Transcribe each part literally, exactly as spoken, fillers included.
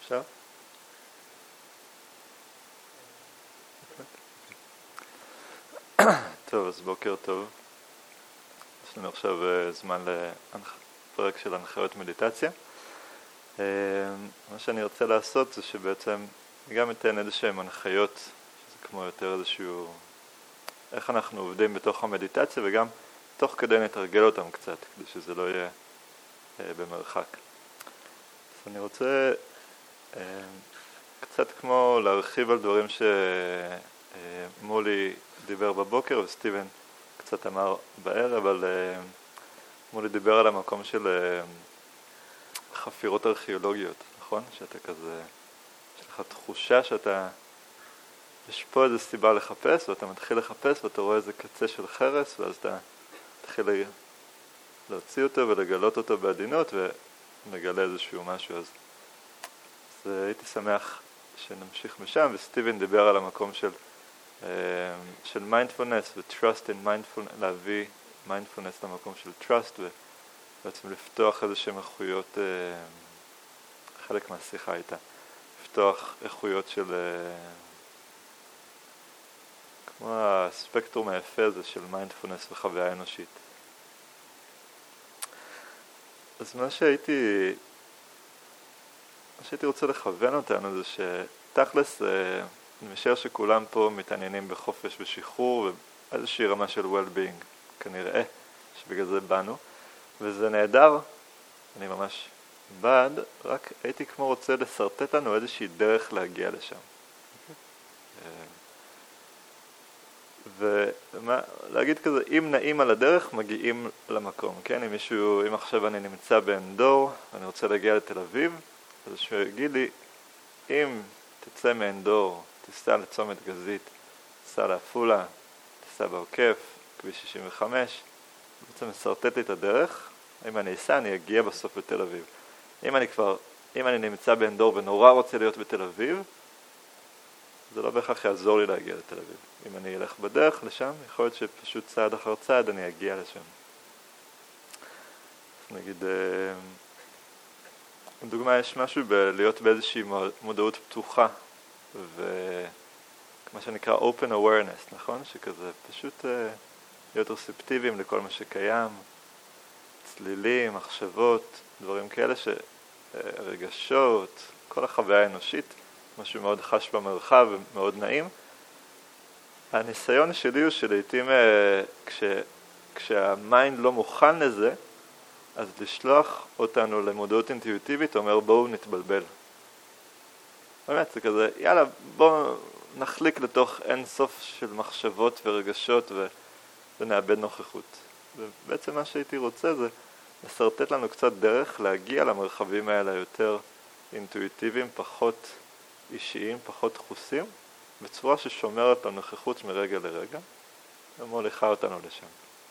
אפשר? טוב, אז בוקר טוב. יש לנו עכשיו זמן לפרק של הנחיות מדיטציה. מה שאני רוצה לעשות זה שבעצם גם אתן איזשהם הנחיות, שזה כמו יותר איזשהו, איך אנחנו עובדים בתוך המדיטציה, וגם תוך כדי נתרגל אותם קצת, כדי שזה לא יהיה במרחק. אז אני רוצה קצת כמו להרחיב על דברים שמולי דיבר בבוקר וסטיבן קצת אמר בערב, אבל מולי דיבר על המקום של חפירות ארכיאולוגיות, נכון? שאתה כזה, יש לך תחושה שאתה, יש פה איזו סיבה לחפש, ואתה מתחיל לחפש ואתה רואה איזה קצה של חרס, ואז אתה מתחיל להוציא אותו ולגלות אותו בעדינות ומגלה איזשהו משהו. אז, אז הייתי שמח שנמשיך משם, וסטיבן דיבר על המקום של של מיינדפולנס ו-trust in mindfulness, להביא מיינדפולנס למקום של trust, ובעצם לפתוח איזשהם איכויות, חלק מהשיחה הייתה, לפתוח איכויות של, כמו הספקטרום היפה הזה של מיינדפולנס וחוויה אנושית. אז מה שהייתי, מה שהייתי רוצה לכוון אותנו זה שתכלס, אני משער שכולם פה מתעניינים בחופש ושחרור ואיזושהי רמה של well-being, כנראה שבגלל זה באנו, וזה נהדר, אני ממש בעד, רק הייתי כמו רוצה לסרטט לנו איזושהי דרך להגיע לשם. ולהגיד כזה, אם נעים על הדרך, מגיעים למקום, כן? אם מישהו, אם עכשיו אני נמצא באנדור, ואני רוצה להגיע לתל אביב, אז שהוא יגיד לי, אם תצא מאנדור, תיסע לצומת גזית, תיסע לעפולה, תיסע בעוקף, כביש שישים וחמש, בעצם מסרטט לי את הדרך, אם אני אסע אני אגיע בסוף בתל אביב. אם אני כבר, אם אני נמצא באנדור ונורא רוצה להיות בתל אביב, זה לא בהכרח יעזור לי להגיע לתל אביב. אם אני אלך בדרך לשם, יכול להיות שפשוט צעד אחר צעד אני אגיע לשם. נגיד, לדוגמה, יש משהו בלהיות באיזושהי מודעות פתוחה, ומה שנקרא open awareness, נכון? שכזה פשוט להיות רספטיביים לכל מה שקיים, צלילים, מחשבות, דברים כאלה, שרגשות, כל החוויה האנושית, משהו מאוד חש במרחב ומאוד נעים. הניסיון שלי הוא שלעיתים כש, כשהמיינד לא מוכן לזה, אז לשלוח אותנו למודעות אינטואיטיבית אומר בואו נתבלבל. באמת, זה כזה, יאללה, בואו נחליק לתוך אין סוף של מחשבות ורגשות ונאבד נוכחות. ובעצם מה שהייתי רוצה זה לסרטט לנו קצת דרך להגיע למרחבים האלה יותר אינטואיטיביים, פחות אישיים, פחות דחוסים, בצורה ששומרת על נוכחות מרגע לרגע, ומוליכה אותנו לשם.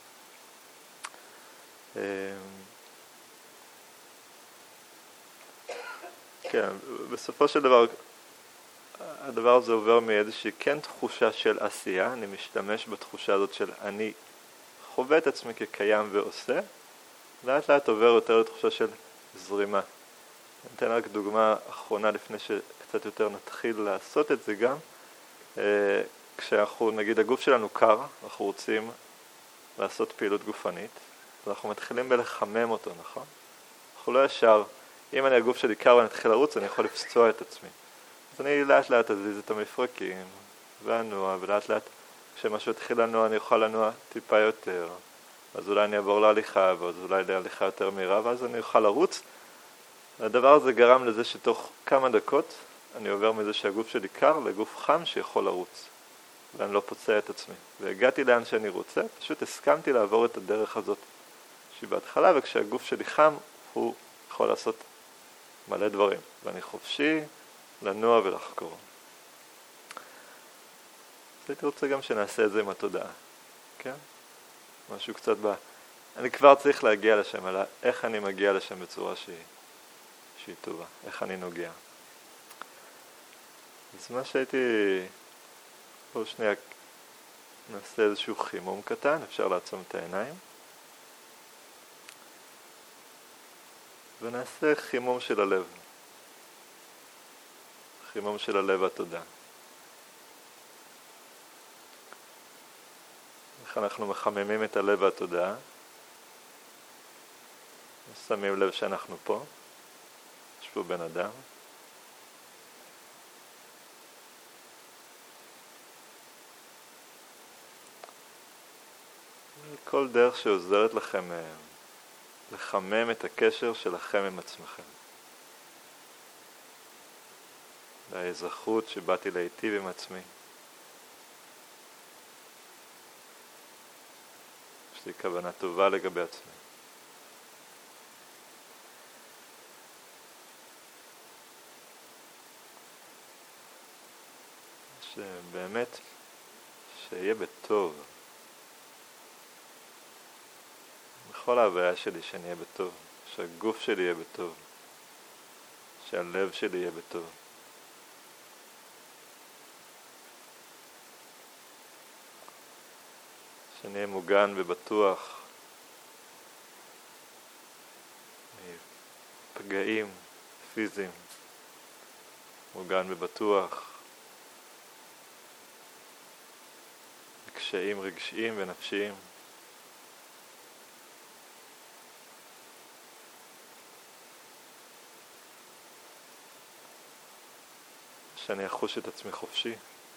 כן, בסופו של דבר, הדבר הזה עובר מאיזושהי כן תחושה של עשייה, אני משתמש בתחושה הזאת של אני חווה את עצמי כקיים ועושה, לאט לאט עובר יותר לתחושה של זרימה. אני אתן רק דוגמה אחרונה לפני שקצת יותר נתחיל לעשות את זה גם, כשאנחנו, נגיד הגוף שלנו קר, אנחנו רוצים לעשות פעילות גופנית, אז אנחנו מתחילים בלחמם אותו, נכון? אנחנו לא ישר, אם אני הגוף שלי קר ואני אתחיל לרוץ, אני יכול לפצוע את עצמי. אז אני לאט לאט אזיז את המפרקים, ואנוע, ולאט לאט כשמשהו התחיל לנוע, אני אוכל לנוע טיפה יותר. אז אולי אני אעבור להליכה, ואז אולי להליכה יותר מהירה, ואז אני אוכל לרוץ. הדבר הזה גרם לזה שתוך כמה דקות אני עובר מזה שהגוף שלי קר לגוף חם שיכול לרוץ. ואני לא פוצע את עצמי. והגעתי לאן שאני רוצה, פשוט הסכמתי לעבור את הדרך הזאת שהיא בהתחלה, וכשהגוף שלי חם, הוא יכול לעשות מלא דברים. ואני חופשי לנוע ולחקור. אז הייתי רוצה גם שנעשה את זה עם התודעה. כן? משהו קצת ב... אני כבר צריך להגיע לשם, אלא איך אני מגיע לשם בצורה שהיא, שהיא טובה. איך אני נוגע. אז מה שהייתי... פה שנייה נעשה איזשהו חימום קטן, אפשר לעצום את העיניים. ונעשה חימום של הלב. חימום של הלב והתודעה. איך אנחנו מחממים את הלב והתודעה? שמים לב שאנחנו פה, יש פה בן אדם. כל דרך שעוזרת לכם לחמם את הקשר שלכם עם עצמכם. והאזרחות שבאתי להיטיב עם עצמי. יש לי כוונה טובה לגבי עצמי. שבאמת שיהיה בטוב. בכל ההוויה שלי שאני אהיה בטוב. שהגוף שלי יהיה בטוב. שהלב שלי יהיה בטוב. שאני אהיה מוגן ובטוח מפגעים פיזיים, מוגן ובטוח מקשיים רגשיים ונפשיים. שאני אחוש את עצמי חופשי.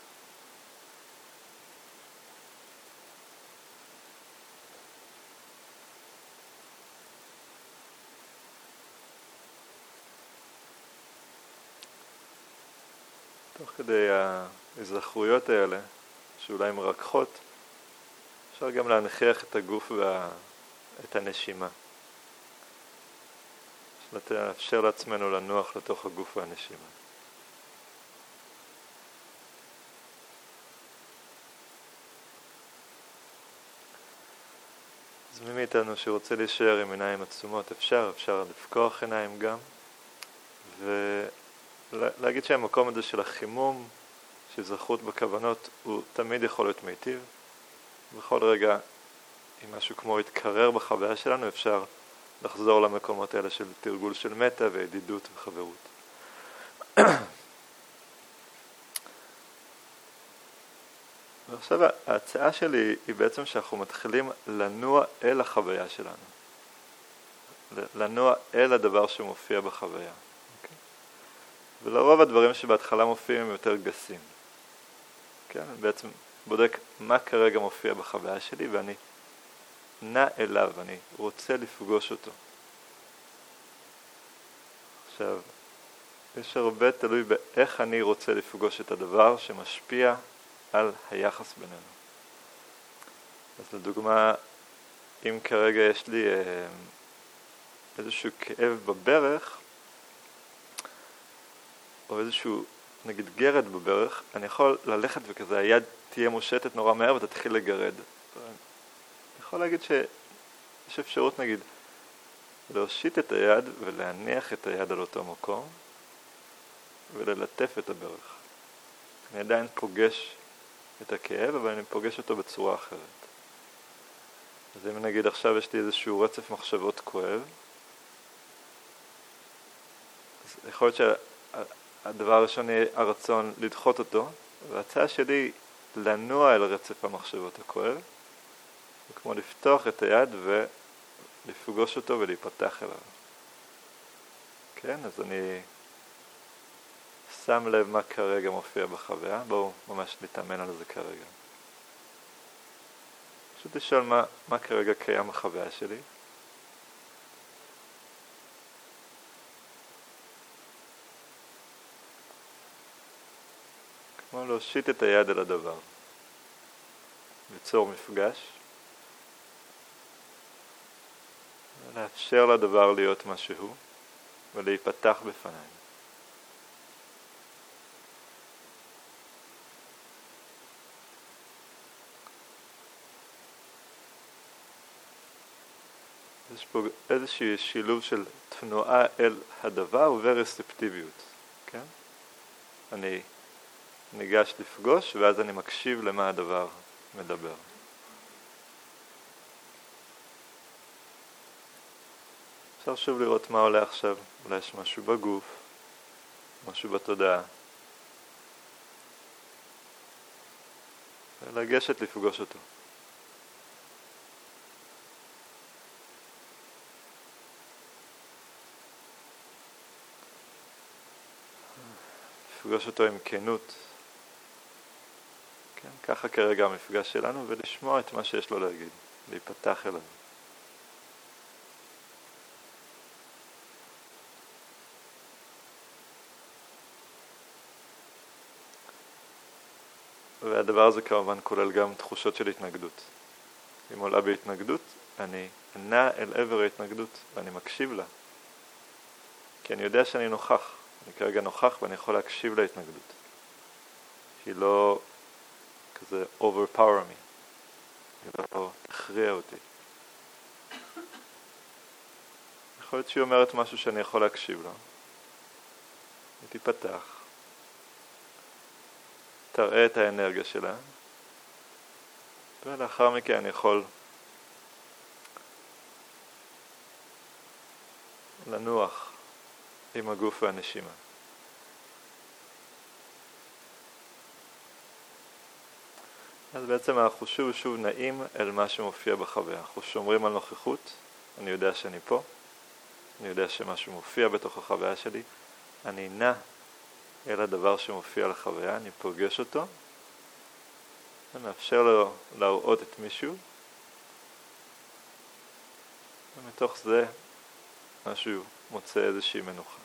תוך כדי ההזכרויות האלה, שאולי מרככות, אפשר גם להנכיח את הגוף ואת הנשימה. לאפשר לעצמנו לנוח לתוך הגוף והנשימה. אז מי מאיתנו שרוצה להישאר עם עיניים עצומות, אפשר, אפשר לפקוח עיניים גם, ולהגיד שהמקום הזה של החימום, של זכרות בכוונות, הוא תמיד יכול להיות מיטיב. בכל רגע, אם משהו כמו יתקרר בחוויה שלנו, אפשר לחזור למקומות האלה של תרגול של מטה וידידות וחברות. ועכשיו ההצעה שלי היא בעצם שאנחנו מתחילים לנוע אל החוויה שלנו. לנוע אל הדבר שמופיע בחוויה. Okay? ולרוב הדברים שבהתחלה מופיעים הם יותר גסים. כן? אני בעצם בודק מה כרגע מופיע בחוויה שלי ואני נע אליו, אני רוצה לפגוש אותו. עכשיו, יש הרבה תלוי באיך אני רוצה לפגוש את הדבר שמשפיע על היחס בינינו. אז לדוגמה, אם כרגע יש לי אה, איזשהו כאב בברך, או איזשהו נגיד גרד בברך, אני יכול ללכת וכזה, היד תהיה מושטת נורא מהר ותתחיל לגרד. אני יכול להגיד שיש אפשרות נגיד, להושיט את היד ולהניח את היד על אותו מקום, וללטף את הברך. אני עדיין פוגש את הכאב, אבל אני פוגש אותו בצורה אחרת. אז אם נגיד עכשיו יש לי איזשהו רצף מחשבות כואב, אז יכול להיות שהדבר הראשון יהיה הרצון לדחות אותו, וההצעה שלי לנוע אל רצף המחשבות הכואב, וכמו לפתוח את היד ולפגוש אותו ולהיפתח אליו. כן, אז אני שם לב מה כרגע מופיע בחוויה, בואו ממש נתאמן על זה כרגע. פשוט לשאול מה, מה כרגע קיים בחוויה שלי. כמו להושיט את היד על הדבר. ליצור מפגש. ולאפשר לדבר להיות מה שהוא, ולהיפתח בפניי. יש פה איזשהו שילוב של תנועה אל הדבר ורספטיביות, כן? אני ניגש לפגוש ואז אני מקשיב למה הדבר מדבר. אפשר שוב לראות מה עולה עכשיו, אולי יש משהו בגוף, משהו בתודעה, ולגשת לפגוש אותו. לפגוש אותו עם כנות. כן, ככה כרגע המפגש שלנו, ולשמוע את מה שיש לו להגיד, להיפתח אליו. והדבר הזה כמובן כולל גם תחושות של התנגדות. אם עולה בהתנגדות, אני נע אל עבר ההתנגדות ואני מקשיב לה. כי אני יודע שאני נוכח. אני כרגע נוכח ואני יכול להקשיב להתנגדות. היא לא כזה overpower me. היא לא תכריע אותי. יכול להיות שהיא אומרת משהו שאני יכול להקשיב לה. היא תיפתח. תראה את האנרגיה שלה. ולאחר מכן אני יכול לנוח עם הגוף והנשימה. אז בעצם אנחנו שוב ושוב נעים אל מה שמופיע בחוויה. אנחנו שומרים על נוכחות, אני יודע שאני פה, אני יודע שמשהו מופיע בתוך החוויה שלי, אני נע אל הדבר שמופיע לחוויה, אני פוגש אותו, ומאפשר לו להראות את מישהו, ומתוך זה משהו מוצא איזושהי מנוחה.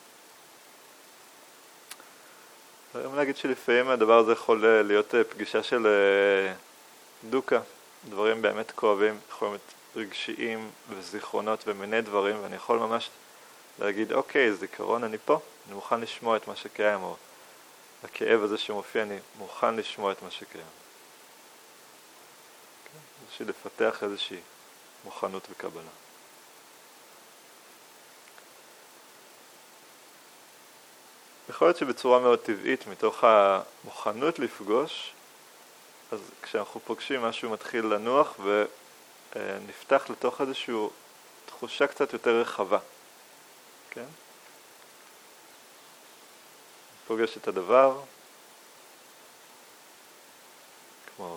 היום להגיד שלפעמים הדבר הזה יכול להיות פגישה של דוקה, דברים באמת כואבים, יכולים להיות רגשיים וזיכרונות ומיני דברים, ואני יכול ממש להגיד, אוקיי, זיכרון, אני פה, אני מוכן לשמוע את מה שקיים, או הכאב הזה שמופיע, אני מוכן לשמוע את מה שקיים. בשביל לפתח איזושהי מוכנות וקבלה. יכול להיות שבצורה מאוד טבעית, מתוך המוכנות לפגוש, אז כשאנחנו פוגשים משהו מתחיל לנוח ונפתח לתוך איזושהי תחושה קצת יותר רחבה. כן? פוגש את הדבר, כמו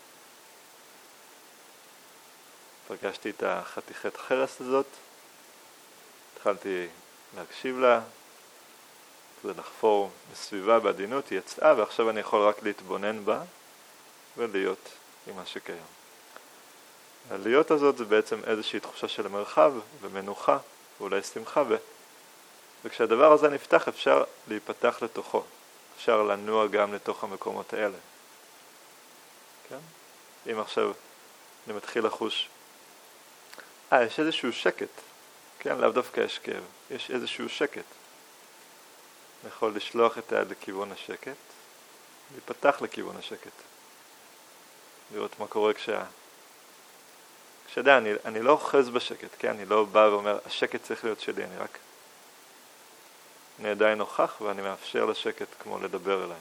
פגשתי את החתיכת חרס הזאת, התחלתי להקשיב לה, זה לחפור בסביבה בעדינות, היא יצאה ועכשיו אני יכול רק להתבונן בה ולהיות עם מה שקיים. הלהיות הזאת זה בעצם איזושהי תחושה של מרחב ומנוחה ואולי שמחה, ו... וכשהדבר הזה נפתח אפשר להיפתח לתוכו, אפשר לנוע גם לתוך המקומות האלה. כן? אם עכשיו אני מתחיל לחוש, אה, יש איזשהו שקט, כן, לאו דווקא יש כאב, יש איזשהו שקט. אני יכול לשלוח את היד לכיוון השקט, להיפתח לכיוון השקט. לראות מה קורה כשה... כשאתה, אני, אני לא אוחז בשקט, כן? אני לא בא ואומר, השקט צריך להיות שלי, אני רק... אני עדיין נוכח ואני מאפשר לשקט כמו לדבר אליי.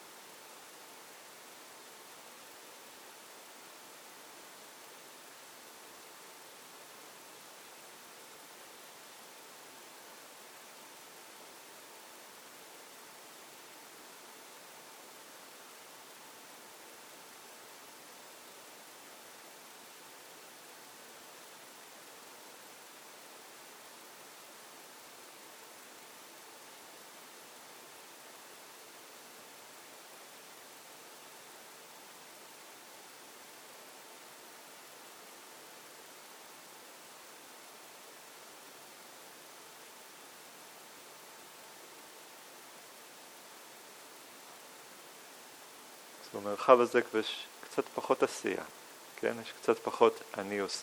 במרחב הזה יש קצת פחות עשייה, כן? יש קצת פחות אני עושה.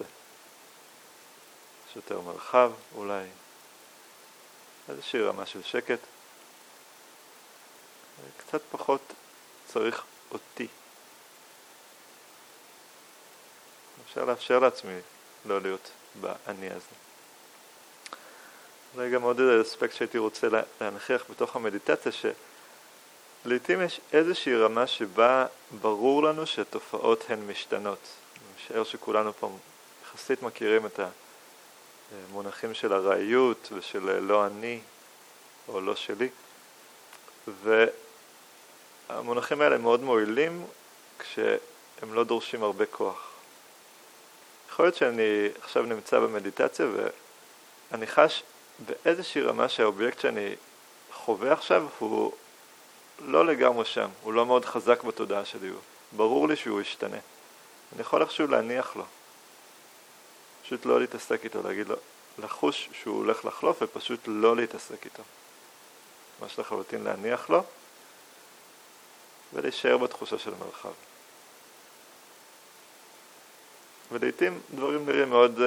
יש יותר מרחב, אולי איזושהי רמה של שקט. קצת פחות צריך אותי. אפשר לאפשר לעצמי לא להיות באני הזה. אולי גם עוד איזה אספקט שהייתי רוצה להנכיח בתוך המדיטציה, ש... לעתים יש איזושהי רמה שבה ברור לנו שהתופעות הן משתנות. אני משער שכולנו פה יחסית מכירים את המונחים של הראיות ושל לא אני או לא שלי. והמונחים האלה מאוד מועילים הם לא דורשים הרבה כוח. יכול להיות שאני עכשיו נמצא במדיטציה ואני חש באיזושהי רמה שהאובייקט שאני חווה עכשיו הוא לא לגמרי שם, הוא לא מאוד חזק בתודעה שלי, ברור לי שהוא ישתנה. אני יכול איכשהו להניח לו, פשוט לא להתעסק איתו, להגיד לו, לחוש שהוא הולך לחלוף ופשוט לא להתעסק איתו. מה שלחלוטין להניח לו ולהישאר בתחושה של מרחב. ולעיתים דברים נראים מאוד,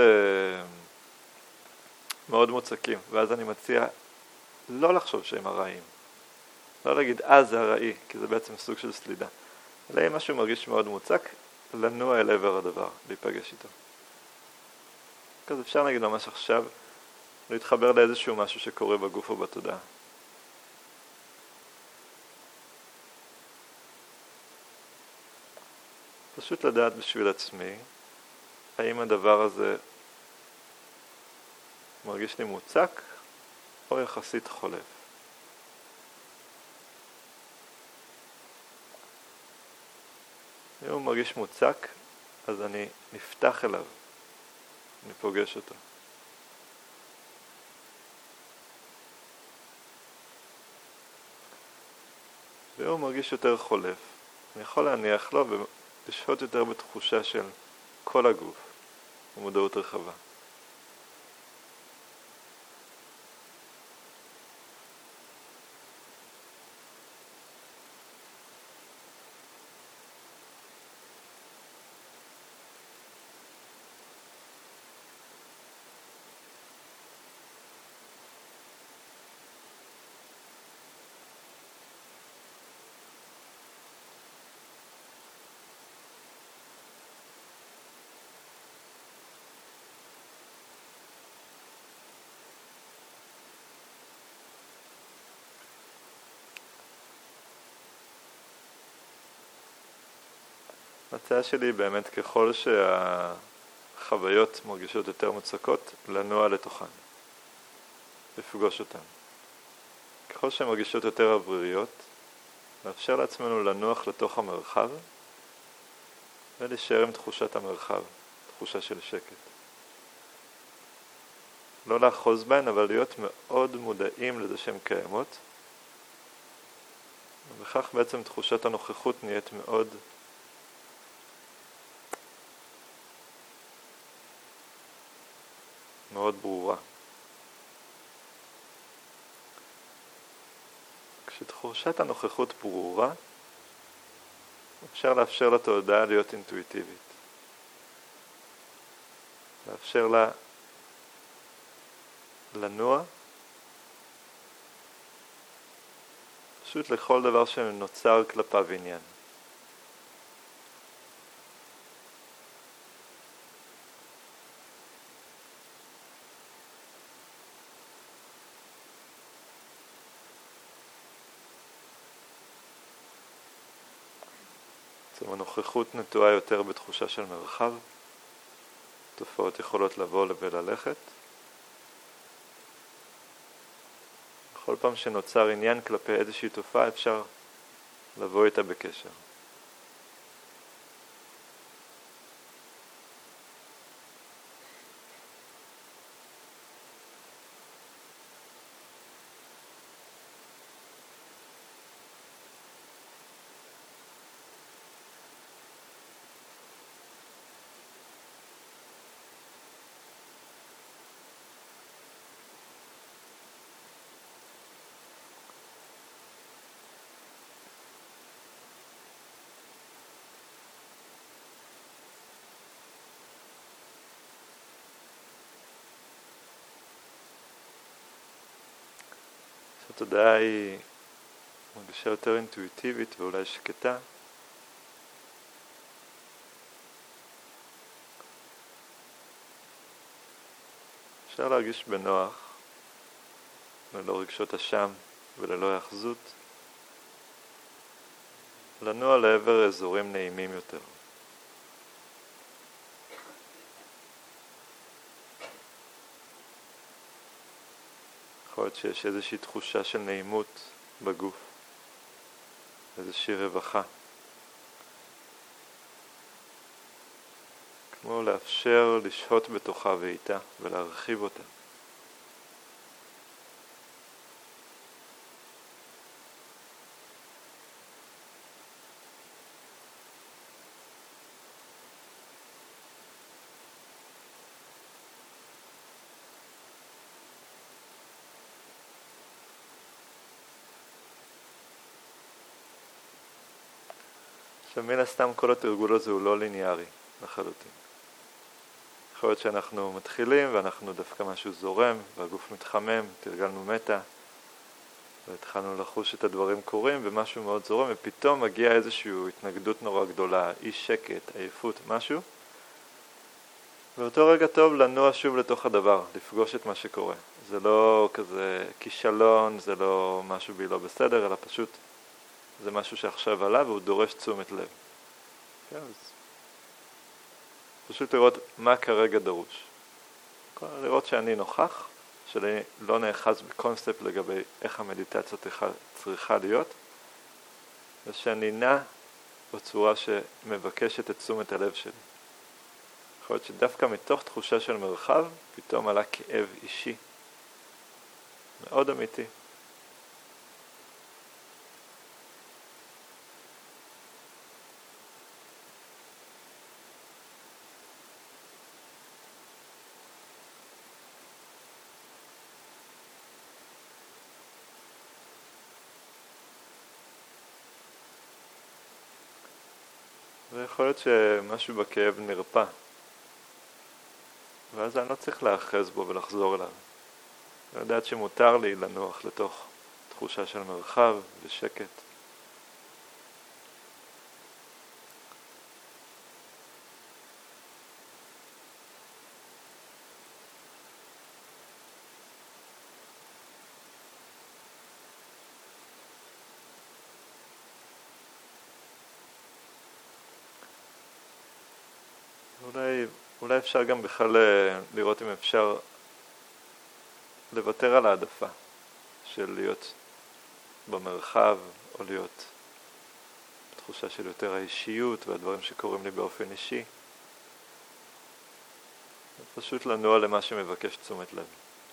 מאוד מוצקים, ואז אני מציע לא לחשוב שהם הרעים. לא להגיד, אה, זה הראי, כי זה בעצם סוג של סלידה. אלא אם משהו מרגיש מאוד מוצק, לנוע אל עבר הדבר, להיפגש איתו. אז אפשר להגיד ממש עכשיו, להתחבר לאיזשהו משהו שקורה בגוף או בתודעה. פשוט לדעת בשביל עצמי, האם הדבר הזה מרגיש לי מוצק או יחסית חולף. אם הוא מרגיש מוצק, אז אני נפתח אליו, אני פוגש אותו. ואם הוא מרגיש יותר חולף, אני יכול להניח לו ולשהות יותר בתחושה של כל הגוף, ומודעות רחבה. ההצעה שלי היא באמת ככל שהחוויות מרגישות יותר מוצקות, לנוע לתוכן, לפגוש אותן. ככל שהן מרגישות יותר אווריריות, לאפשר לעצמנו לנוח לתוך המרחב, ולהישאר עם תחושת המרחב, תחושה של שקט. לא לאחוז בהן, אבל להיות מאוד מודעים לזה שהן קיימות, ובכך בעצם תחושת הנוכחות נהיית מאוד מאוד ברורה. כשתחושת הנוכחות ברורה, אפשר לאפשר לתודעה להיות אינטואיטיבית. לאפשר לה לנוע, פשוט לכל דבר שנוצר כלפיו עניין. הנוכחות נטועה יותר בתחושה של מרחב, תופעות יכולות לבוא וללכת. בכל פעם שנוצר עניין כלפי איזושהי תופעה אפשר לבוא איתה בקשר. התודעה היא מרגישה יותר אינטואיטיבית ואולי שקטה. אפשר להרגיש בנוח, ללא רגשות אשם וללא יחזות, לנוע לעבר אזורים נעימים יותר. יכול להיות שיש איזושהי תחושה של נעימות בגוף, איזושהי רווחה. כמו לאפשר לשהות בתוכה ואיתה ולהרחיב אותה. עכשיו מן הסתם כל התרגול הזה הוא לא ליניארי לחלוטין. יכול להיות שאנחנו מתחילים ואנחנו דווקא משהו זורם והגוף מתחמם, תרגלנו מטה והתחלנו לחוש את הדברים קורים ומשהו מאוד זורם ופתאום מגיע איזושהי התנגדות נורא גדולה, אי שקט, עייפות, משהו ואותו רגע טוב לנוע שוב לתוך הדבר, לפגוש את מה שקורה. זה לא כזה כישלון, זה לא משהו בי לא בסדר, אלא פשוט זה משהו שעכשיו עלה והוא דורש תשומת לב. כן, אז פשוט לראות מה כרגע דרוש. לראות שאני נוכח, שאני לא נאחז בקונספט לגבי איך המדיטציה צריכה להיות, ושאני נע בצורה שמבקשת את תשומת הלב שלי. יכול להיות שדווקא מתוך תחושה של מרחב, פתאום עלה כאב אישי. מאוד אמיתי. ויכול להיות שמשהו בכאב נרפא, ואז אני לא צריך להאחז בו ולחזור אליו. אני יודעת שמותר לי לנוח לתוך תחושה של מרחב ושקט. אולי, אולי אפשר גם בכלל לראות אם אפשר לוותר על העדפה של להיות במרחב או להיות בתחושה של יותר האישיות והדברים שקורים לי באופן אישי. פשוט לנוע למה שמבקש תשומת לב.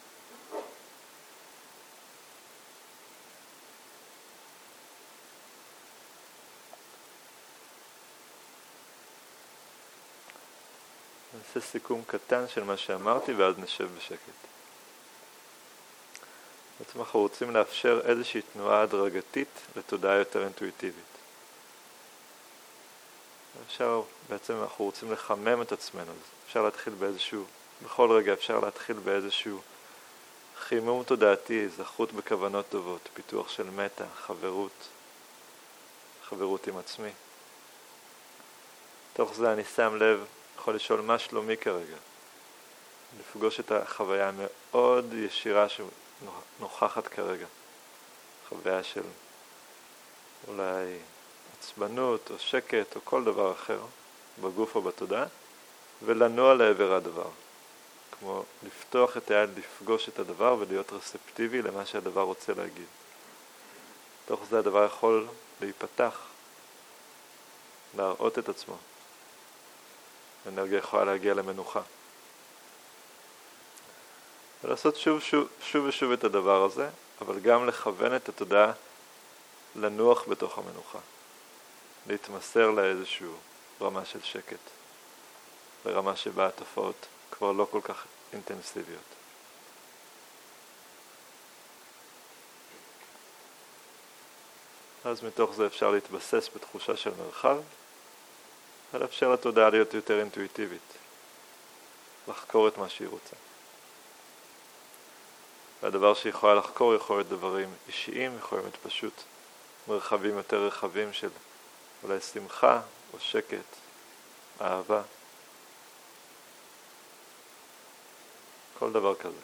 נעשה סיכום קטן של מה שאמרתי ואז נשב בשקט. בעצם אנחנו רוצים לאפשר איזושהי תנועה הדרגתית לתודעה יותר אינטואיטיבית. אפשר, בעצם אנחנו רוצים לחמם את עצמנו. אפשר להתחיל באיזשהו, בכל רגע אפשר להתחיל באיזשהו חימום תודעתי, זכות בכוונות טובות, פיתוח של מטה, חברות, חברות עם עצמי. תוך זה אני שם לב, יכול לשאול מה שלומי כרגע. לפגוש את החוויה המאוד ישירה שנוכחת כרגע. חוויה של אולי עצבנות או שקט או כל דבר אחר בגוף או בתודעה, ולנוע לעבר הדבר. כמו לפתוח את היד, לפגוש את הדבר ולהיות רספטיבי למה שהדבר רוצה להגיד. תוך זה הדבר יכול להיפתח, להראות את עצמו. האנרגיה יכולה להגיע למנוחה. ולעשות שוב, שוב, שוב ושוב את הדבר הזה, אבל גם לכוון את התודעה לנוח בתוך המנוחה. להתמסר לאיזשהו רמה של שקט. לרמה שבה התופעות כבר לא כל כך אינטנסיביות. אז מתוך זה אפשר להתבסס בתחושה של מרחב, ולאפשר לתודעה להיות יותר אינטואיטיבית. לחקור את מה שהיא רוצה. והדבר שהיא יכולה לחקור יכול להיות דברים אישיים, יכול להיות פשוט מרחבים יותר רחבים של אולי שמחה או שקט, אהבה. כל דבר כזה.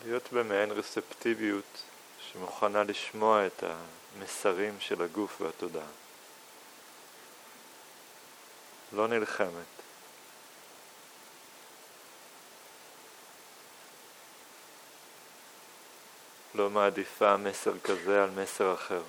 להיות במעין רספטיביות שמוכנה לשמוע את המסרים של הגוף והתודעה. לא נלחמת. לא מעדיפה מסר כזה על מסר אחר.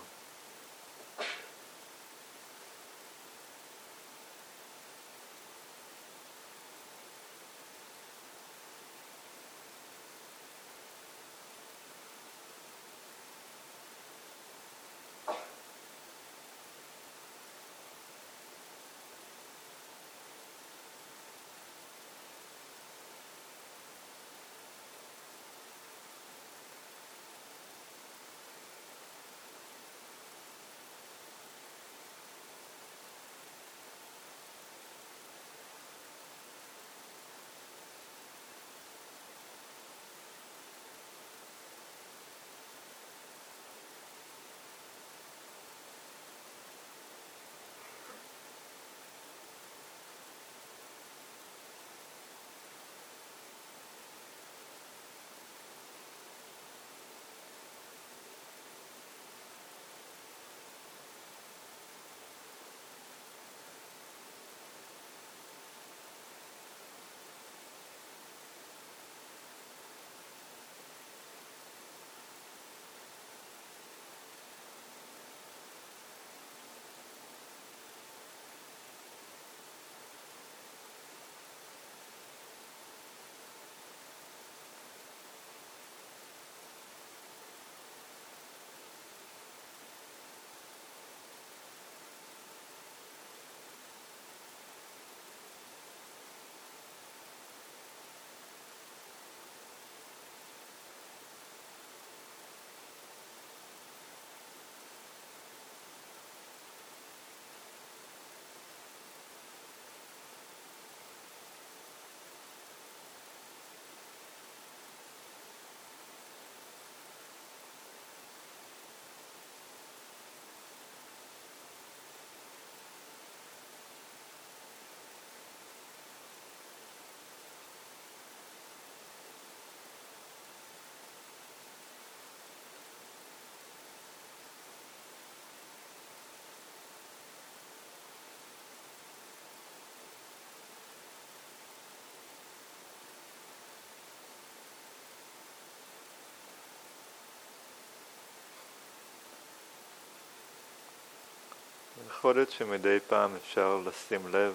יכול להיות שמדי פעם אפשר לשים לב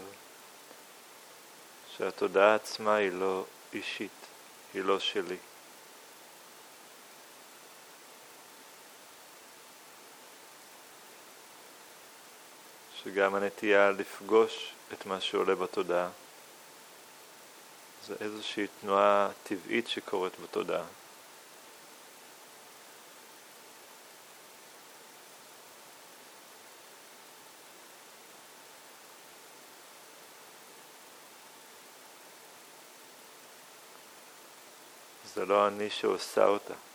שהתודעה עצמה היא לא אישית, היא לא שלי. שגם הנטייה לפגוש את מה שעולה בתודעה זה איזושהי תנועה טבעית שקורית בתודעה. זה לא אני שעושה אותה.